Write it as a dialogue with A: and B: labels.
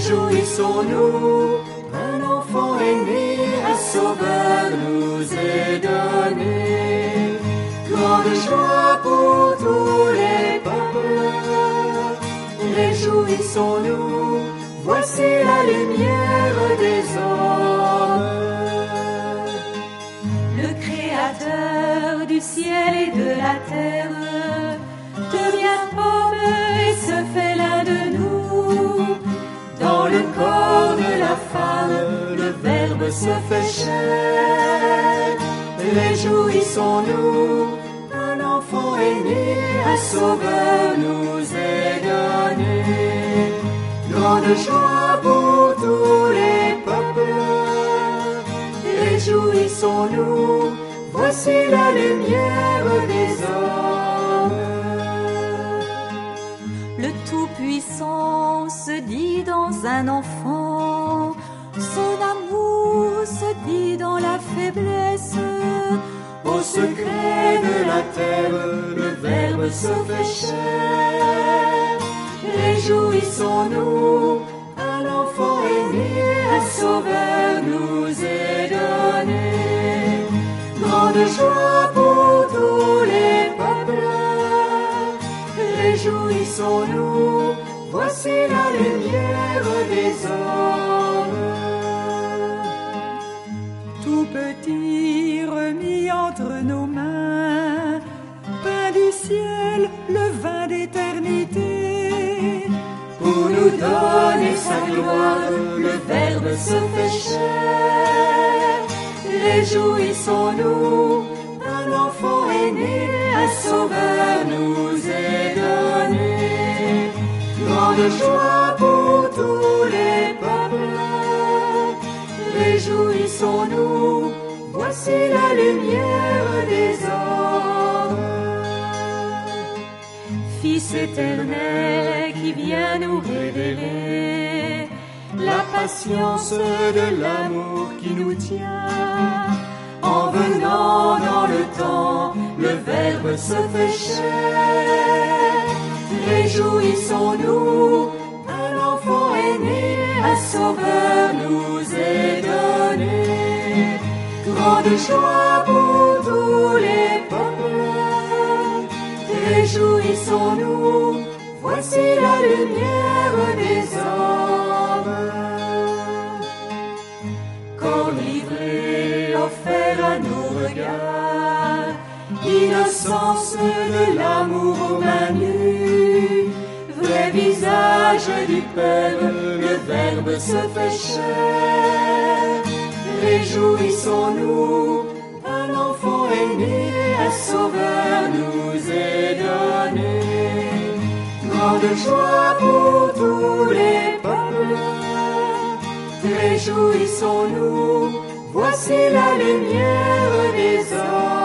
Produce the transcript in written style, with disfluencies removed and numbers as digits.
A: Réjouissons-nous, un enfant est né, un sauveur nous est donné. Grande joie pour tous les peuples. Réjouissons-nous, voici la lumière des hommes.
B: Le Créateur du ciel et de la terre devient homme et se fait l'un de nous.
A: Dans le corps de la femme, le Verbe se fait chair. Réjouissons-nous, un enfant est né, un sauveur nous est donné. Grande joie pour tous les peuples. Réjouissons-nous, voici la lumière des hommes.
B: Le Tout-Puissant se dit dans un enfant, son amour se dit dans la faiblesse.
A: Au secret de la terre, le Verbe se fait chair. Réjouissons-nous, un enfant est né, un sauveur nous est donné. Grande joie pour tous les peuples. Réjouissons-nous, voici la lumière des hommes.
C: Tout petit remis entre nos mains, pain du ciel, le vin d'éternité.
A: Pour nous donner sa gloire, le Verbe se fait chair. Réjouissons-nous, un enfant est né, un sauveur nous est donné. Grande joie pour tous les peuples. Réjouissons-nous, voici la lumière des hommes.
B: Fils éternel qui vient nous révéler
A: La patience de l'amour qui nous tient. En venant dans le temps, le Verbe se fait chair. Réjouissons-nous, un enfant est né, un sauveur nous est donné. Grande joie pour tous les peuples. Réjouissons-nous, voici la lumière des hommes. Corps livré, offert à nos regards, innocence de l'amour aux mains nues. Vrai visage du Père, le Verbe se fait chair. Réjouissons-nous, un enfant est né, un sauveur nous est donné. Grande joie pour tous les peuples. Réjouissons-nous, voici la lumière des hommes.